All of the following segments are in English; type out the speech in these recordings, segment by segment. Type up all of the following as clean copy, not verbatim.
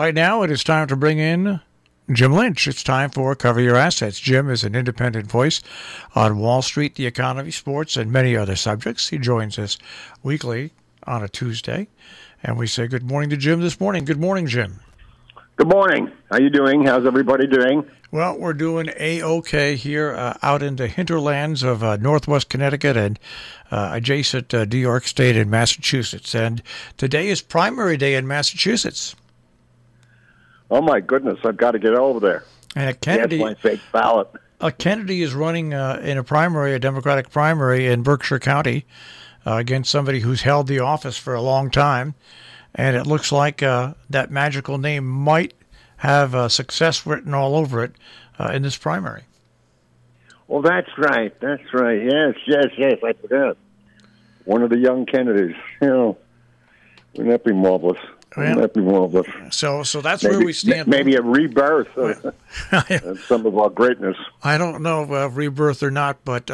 Right now, it is time to bring in Jim Lynch. It's time for Cover Your Assets. Jim is an independent voice on Wall Street, the economy, sports, and many other subjects. He joins us weekly on a Tuesday, and we say good morning to Jim this morning. Good morning, Jim. Good morning. How you doing? How's everybody doing? Well, we're doing A-OK here out in the hinterlands of northwest Connecticut and adjacent New York State and Massachusetts. And today is primary day in Massachusetts. Oh, my goodness. I've got to get over there. And Kennedy, my fake ballot. Kennedy is running in a Democratic primary in Berkshire County against somebody who's held the office for a long time. And it looks like that magical name might have success written all over it in this primary. Well, that's right. That's right. Yes. I forgot. One of the young Kennedys. Wouldn't that be marvelous? Wouldn't that be marvelous? So that's where we stand. Maybe a rebirth of some of our greatness. I don't know if rebirth or not, but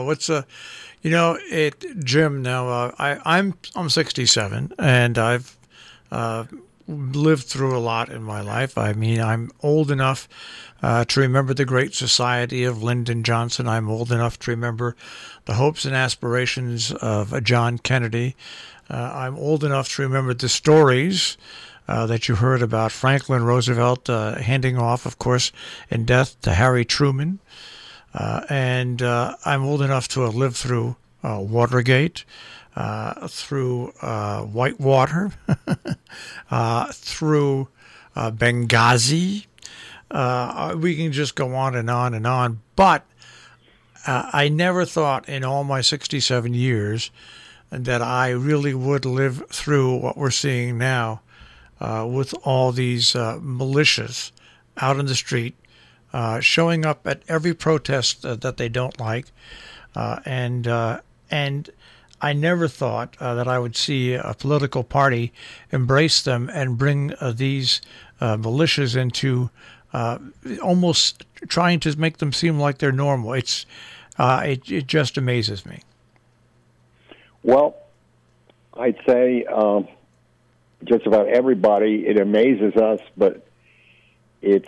Jim. Now I'm 67, and I've lived through a lot in my life. I mean, I'm old enough to remember the Great Society of Lyndon Johnson. I'm old enough to remember the hopes and aspirations of John Kennedy. I'm old enough to remember the stories that you heard about Franklin Roosevelt handing off, of course, in death to Harry Truman. And I'm old enough to have lived through Watergate, through Whitewater, through Benghazi. We can just go on and on and on. But I never thought in all my 67 years that I really would live through what we're seeing now with all these militias out in the street, showing up at every protest that they don't like. And I never thought that I would see a political party embrace them and bring these militias into almost trying to make them seem like they're normal. It just amazes me. Well, I'd say just about everybody, it amazes us, but it's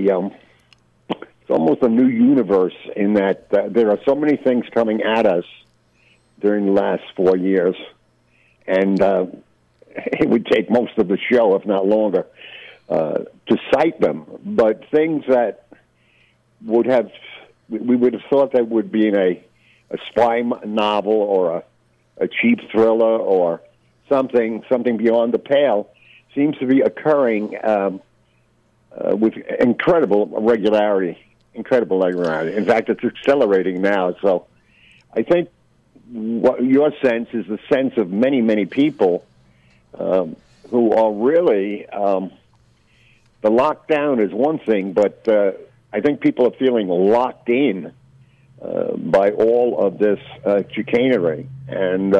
almost a new universe in that there are so many things coming at us during the last 4 years, and it would take most of the show, if not longer, to cite them. But things that we would have thought that would be in a spy novel or a cheap thriller or something beyond the pale seems to be occurring with incredible regularity. In fact, it's accelerating now. So I think what your sense is the sense of many, many people who are really the lockdown is one thing, but I think people are feeling locked in by all of this chicanery, and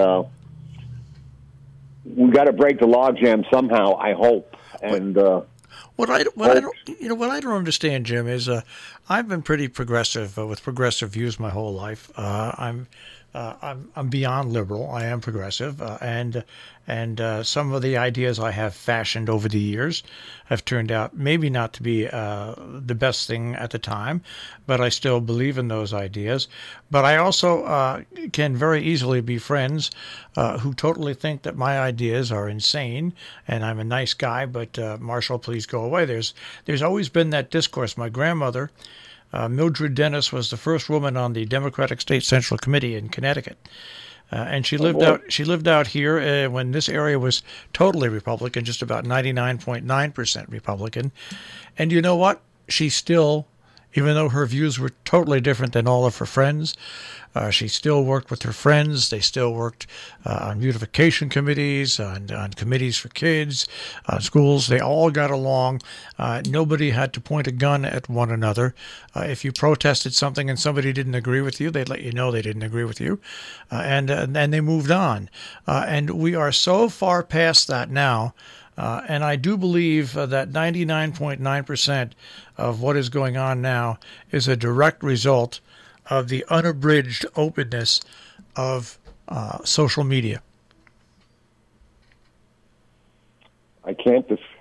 we got to break the logjam somehow. I hope. And what I don't understand, Jim, is I've been pretty progressive with progressive views my whole life. I'm beyond liberal. I am progressive, and some of the ideas I have fashioned over the years have turned out maybe not to be the best thing at the time, but I still believe in those ideas. But I also can very easily be friends who totally think that my ideas are insane, and I'm a nice guy, but Marshall, please go away. There's always been that discourse. My grandmother, Mildred Dennis, was the first woman on the Democratic State Central Committee in Connecticut, and she lived out here when this area was totally Republican, just about 99.9% Republican. And you know what? She still, even though her views were totally different than all of her friends, she still worked with her friends. They still worked on beautification committees, on committees for kids, on schools. They all got along. Nobody had to point a gun at one another. If you protested something and somebody didn't agree with you, they'd let you know they didn't agree with you, and they moved on. And we are so far past that now. And I do believe that 99.9% of what is going on now is a direct result of the unabridged openness of social media. I can't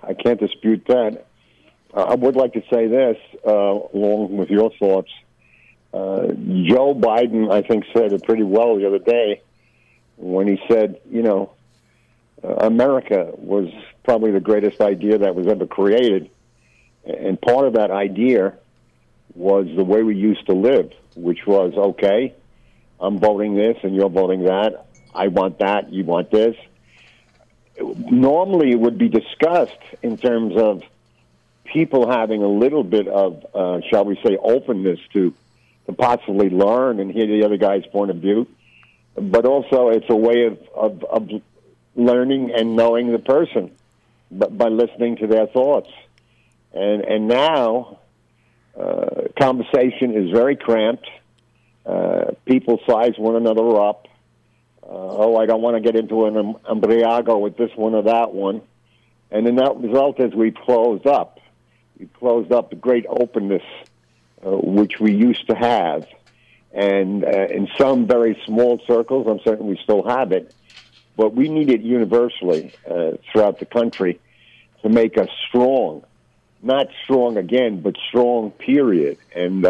I can't dispute that. I would like to say this, along with your thoughts. Joe Biden, I think, said it pretty well the other day when he said, America was probably the greatest idea that was ever created. And part of that idea was the way we used to live, which was, okay, I'm voting this and you're voting that. I want that, you want this. Normally it would be discussed in terms of people having a little bit of, shall we say, openness to possibly learn and hear the other guy's point of view. But also it's a way of learning and knowing the person by listening to their thoughts. And now conversation is very cramped. People size one another up. I don't want to get into an embriago with this one or that one. And the net result is we've closed up. We've closed up the great openness which we used to have. And in some very small circles, I'm certain we still have it. But we need it universally throughout the country to make us strong. Not strong again, but strong, period. And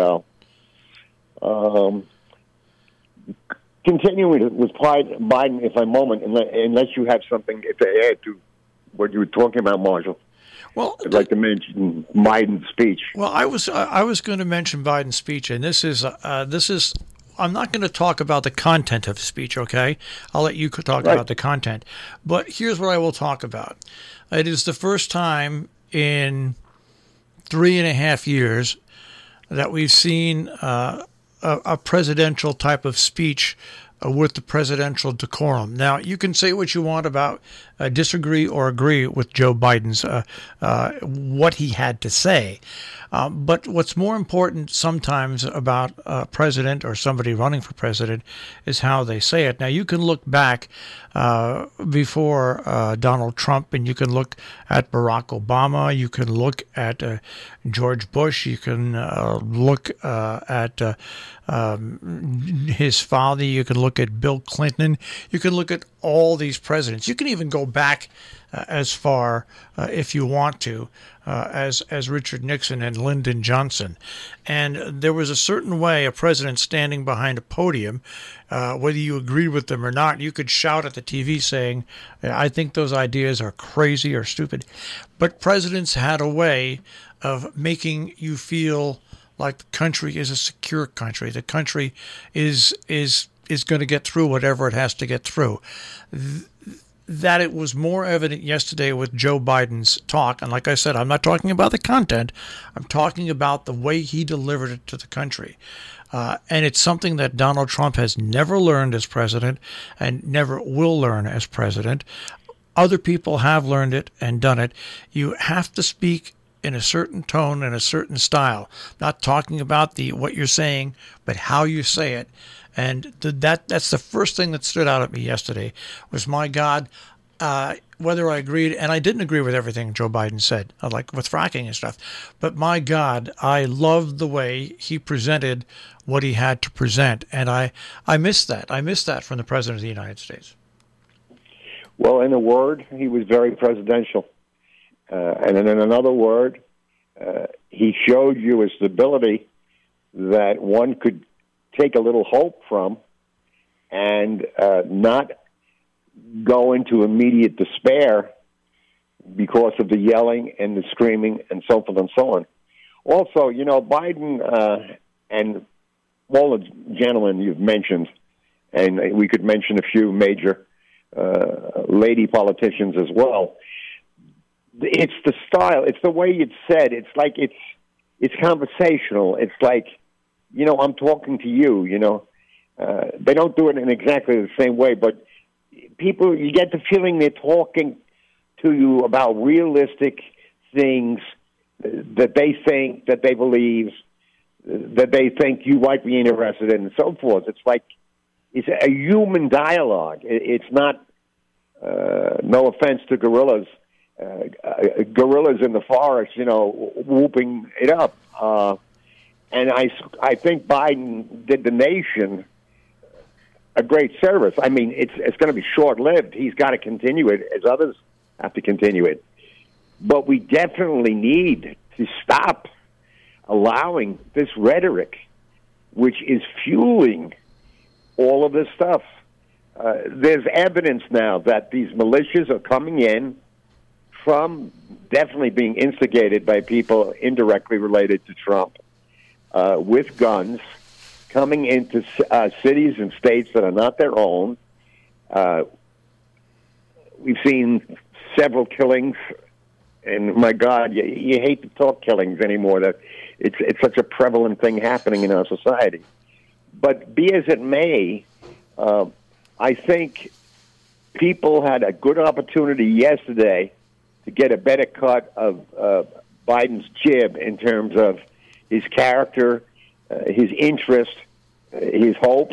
continuing with Biden, if I moment, unless you have something to add to what you were talking about, Marshall. Well, I'd like to mention Biden's speech. Well, I was going to mention Biden's speech, and this is I'm not going to talk about the content of the speech, okay? I'll let you talk about the content. But here's what I will talk about. It is the first time in 3.5 years that we've seen a presidential type of speech with the presidential decorum. Now, you can say what you want about disagree or agree with Joe Biden's what he had to say. But what's more important sometimes about a president or somebody running for president is how they say it. Now, you can look back before Donald Trump, and you can look at Barack Obama, you can look at George Bush, you can look at his father, you can look at Bill Clinton, you can look at all these presidents. You can even go back as far, if you want to, as Richard Nixon and Lyndon Johnson. And there was a certain way a president standing behind a podium, whether you agreed with them or not, you could shout at the TV saying, I think those ideas are crazy or stupid. But presidents had a way of making you feel like the country is a secure country. The country is going to get through whatever it has to get through. That it was more evident yesterday with Joe Biden's talk. And like I said, I'm not talking about the content. I'm talking about the way he delivered it to the country. And it's something that Donald Trump has never learned as president and never will learn as president. Other people have learned it and done it. You have to speak in a certain tone and a certain style. Not talking about what you're saying, but how you say it. And that's the first thing that stood out at me yesterday was, my God, whether I agreed, and I didn't agree with everything Joe Biden said, like with fracking and stuff, but my God, I loved the way he presented what he had to present. And I missed that. I missed that from the President of the United States. Well, in a word, he was very presidential. And in another word, he showed you a stability that one could take a little hope from and not go into immediate despair because of the yelling and the screaming and so forth and so on. Also, Biden and all the gentlemen you've mentioned, and we could mention a few major lady politicians as well, it's the style, it's the way it's said. It's like it's conversational. It's like, I'm talking to you, They don't do it in exactly the same way, but people, you get the feeling they're talking to you about realistic things that they think, that they believe, that they think you might be interested in, and so forth. It's like it's a human dialogue. It's not, no offense to gorillas in the forest, whooping it up. And I think Biden did the nation a great service. I mean, it's going to be short-lived. He's got to continue it as others have to continue it. But we definitely need to stop allowing this rhetoric, which is fueling all of this stuff. There's evidence now that these militias are coming in from definitely being instigated by people indirectly related to Trump, with guns, coming into cities and states that are not their own. We've seen several killings, and my God, you hate to talk killings anymore. That it's such a prevalent thing happening in our society. But be as it may, I think people had a good opportunity yesterday to get a better cut of Biden's jib in terms of his character, his interest, his hope,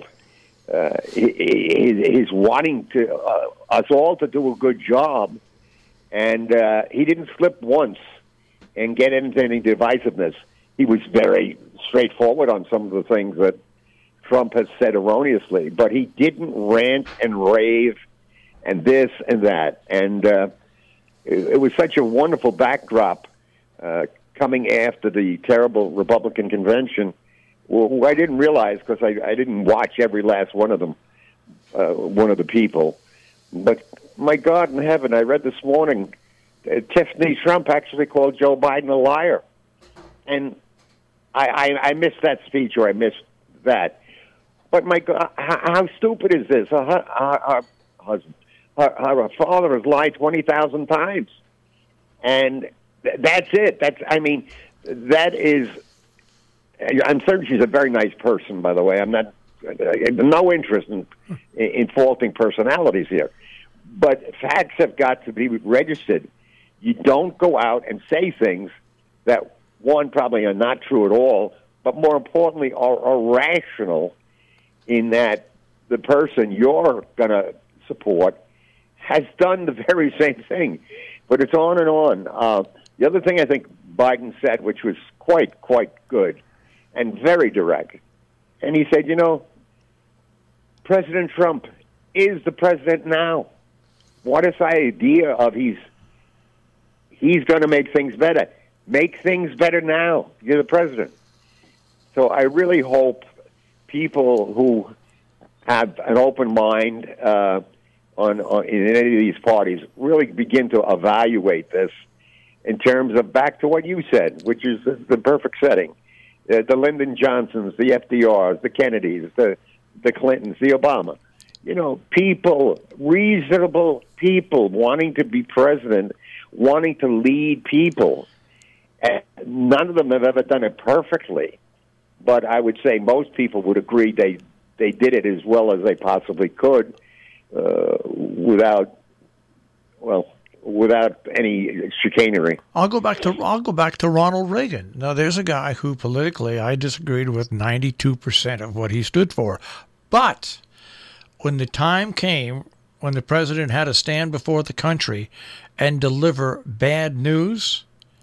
his wanting to us all to do a good job. And he didn't slip once and get into any divisiveness. He was very straightforward on some of the things that Trump has said erroneously, but he didn't rant and rave and this and that. And it was such a wonderful backdrop coming after the terrible Republican convention. Well, I didn't realize, because I didn't watch every last one of them, one of the people. But my God in heaven, I read this morning, Tiffany Trump actually called Joe Biden a liar. And I missed that speech, or I missed that. But my God, how stupid is this? Her father has lied 20,000 times. And that's it. That is... I'm certain she's a very nice person, by the way. I'm not... no interest in faulting personalities here. But facts have got to be registered. You don't go out and say things that, one, probably are not true at all, but more importantly, are irrational, in that the person you're going to support has done the very same thing. But it's on and on. The other thing I think Biden said, which was quite good and very direct, and he said, President Trump is the president now. What is the idea of he's going to make things better? Make things better now. You're the president. So I really hope people who have an open mind in any of these parties really begin to evaluate this in terms of, back to what you said, which is the perfect setting. The Lyndon Johnsons, the FDRs, the Kennedys, the Clintons, the Obama. People, reasonable people wanting to be president, wanting to lead people. And none of them have ever done it perfectly. But I would say most people would agree they did it as well as they possibly could, without any chicanery. I'll go back to Ronald Reagan. Now, there's a guy who politically I disagreed with 92% of what he stood for, but when the time came when the president had to stand before the country and deliver bad news,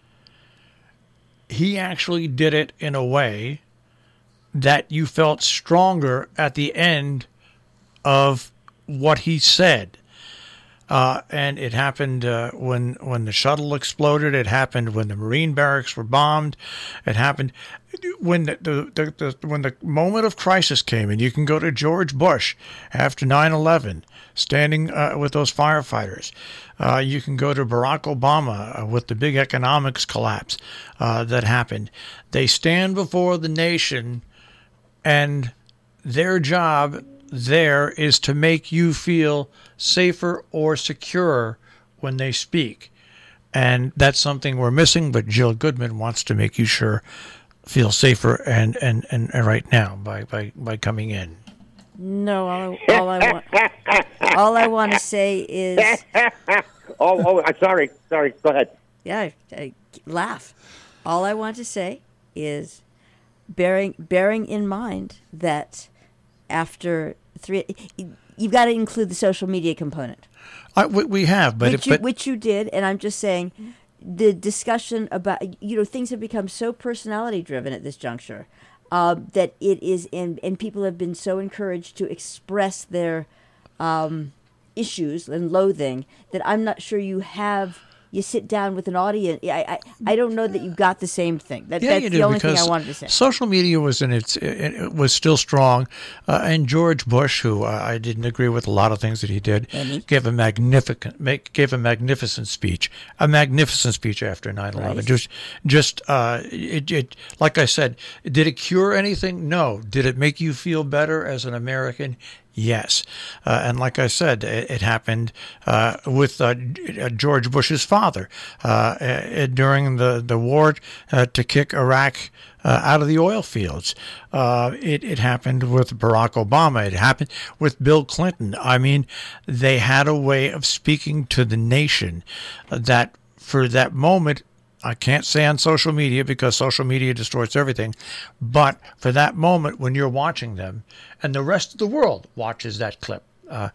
he actually did it in a way that you felt stronger at the end of what he said. And it happened when the shuttle exploded. It happened when the Marine barracks were bombed. It happened when the moment of crisis came. And you can go to George Bush after 9/11, standing with those firefighters. You can go to Barack Obama with the big economics collapse that happened. They stand before the nation, and their job there is to make you feel safer or secure when they speak. And that's something we're missing, but Jill Goodman wants to make you feel safer and right now by coming in. No, all I want to say is sorry, go ahead. Yeah, I laugh. All I want to say is bearing in mind that after you've got to include the social media component. We have, which you did, and I'm just saying, the discussion about things have become so personality driven at this juncture that it is, and people have been so encouraged to express their issues and loathing that I'm not sure you have you sit down with an audience. I don't know that you got the same thing. That's you do, the only thing I because wanted to say. social media was it was still strong, and George Bush, who I didn't agree with a lot of things that he did, gave a magnificent speech, after 9/11. Right. Like I said, did it cure anything? No. Did it make you feel better as an American? Yes. And like I said, it happened with George Bush's father during the war to kick Iraq out of the oil fields. It happened with Barack Obama. It happened with Bill Clinton. I mean, they had a way of speaking to the nation that for that moment, I can't say on social media because social media distorts everything, but for that moment when you're watching them and the rest of the world watches that clip,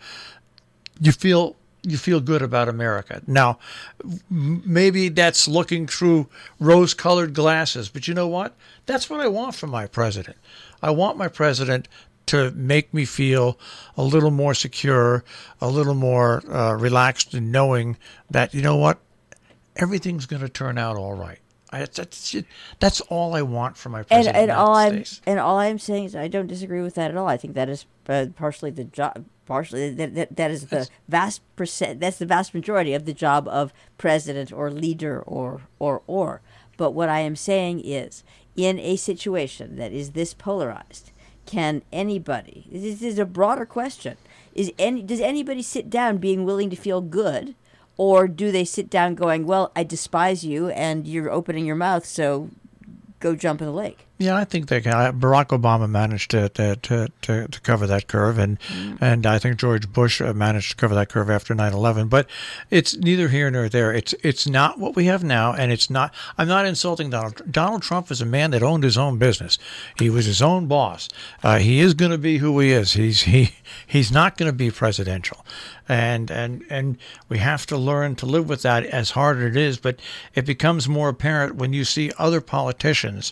you feel good about America. Now, maybe that's looking through rose-colored glasses, but you know what? That's what I want from my president. I want my president to make me feel a little more secure, a little more relaxed in knowing that, you know what? Everything's going to turn out all right. That's all I want from my president. And all I'm saying is I don't disagree with that at all. I think that is partially the job. Partially that is the vast percent. That's the vast majority of the job of president or leader or. But what I am saying is, in a situation that is this polarized, can anybody? This is a broader question. Does anybody sit down being willing to feel good? Or do they sit down going, well, I despise you and you're opening your mouth, so go jump in the lake? Yeah, I think they can. Barack Obama managed to cover that curve, and I think George Bush managed to cover that curve after 9/11. But it's neither here nor there. It's not what we have now, and it's not. I'm not insulting Donald. Donald Trump is a man that owned his own business. He was his own boss. He is going to be who he is. He's not going to be presidential, and we have to learn to live with that. As hard as it is, but it becomes more apparent when you see other politicians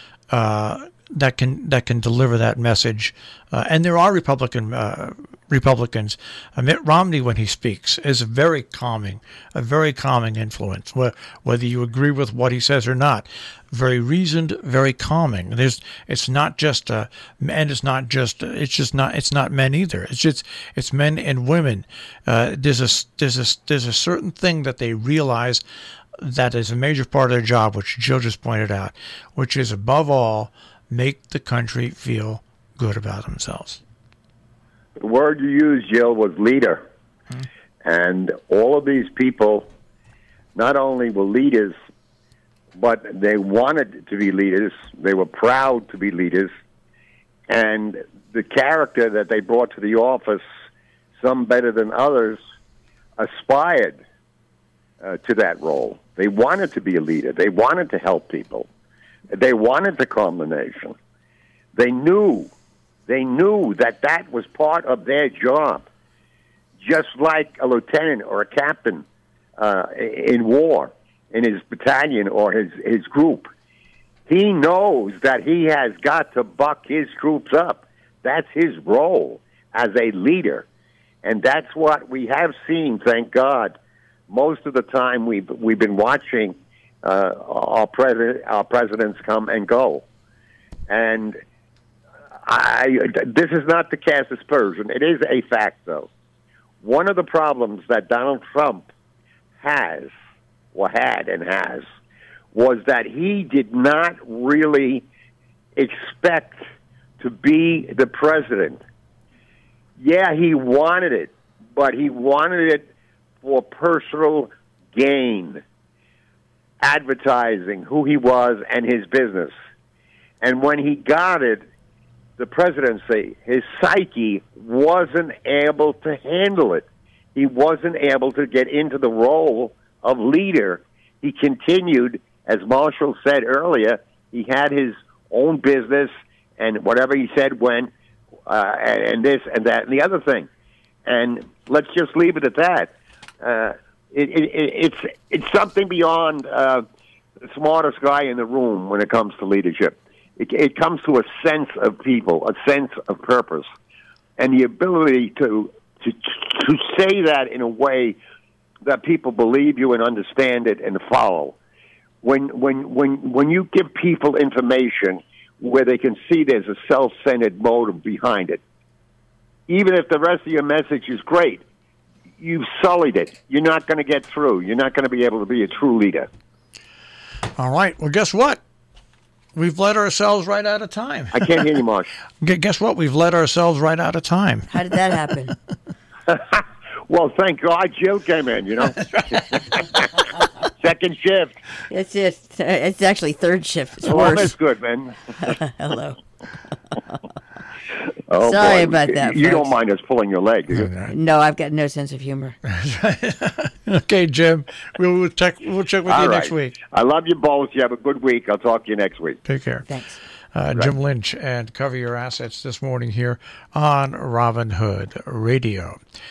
that can deliver that message, and there are Republicans. Mitt Romney, when he speaks, is a very calming influence. Whether you agree with what he says or not, very reasoned, very calming. It's not men either. It's men and women. There's a certain thing that they realize that is a major part of their job, which Jill just pointed out, which is above all, make the country feel good about themselves. The word you used, Jill, was leader. And all of these people not only were leaders, but they wanted to be leaders. They were proud to be leaders. And the character that they brought to the office, some better than others, aspired to that role. They wanted to be a leader. They wanted to help people. They wanted to calm the nation. They knew that was part of their job. Just like a lieutenant or a captain in war, in his battalion or his group. He knows that he has got to buck his troops up. That's his role as a leader. And that's what we have seen, thank God. Most of the time we've been watching our presidents come and go. And this is not to cast aspersion. It is a fact, though. One of the problems that Donald Trump had and has, was that he did not really expect to be the president. Yeah, he wanted it, but he wanted it for personal gain, advertising who he was and his business. And when he got it, the presidency, his psyche wasn't able to handle it. He wasn't able to get into the role of leader. He continued, as Marshall said earlier, he had his own business, and whatever he said went, and this and that and the other thing. And let's just leave it at that. It's something beyond the smartest guy in the room when it comes to leadership. It comes to a sense of people, a sense of purpose, and the ability to say that in a way that people believe you and understand it and follow. When you give people information where they can see there's a self-centered motive behind it, even if the rest of your message is great, you've sullied it. You're not going to get through. You're not going to be able to be a true leader. All right. Well, guess what? We've let ourselves right out of time. I can't hear you, Marsh. Guess what? We've let ourselves right out of time. How did that happen? Well, thank God Jill came in, Second shift. It's just, it's actually third shift. It's Oh, worse. that's good, man. Hello. Oh, Sorry boy. about that, You don't folks. mind us pulling your leg, do you? No, I've got no sense of humor. Okay, Jim. We'll check with All you right. next week. I love you both. You have a good week. I'll talk to you next week. Take care. Thanks. Jim Lynch and Cover Your Assets this morning here on Robin Hood Radio.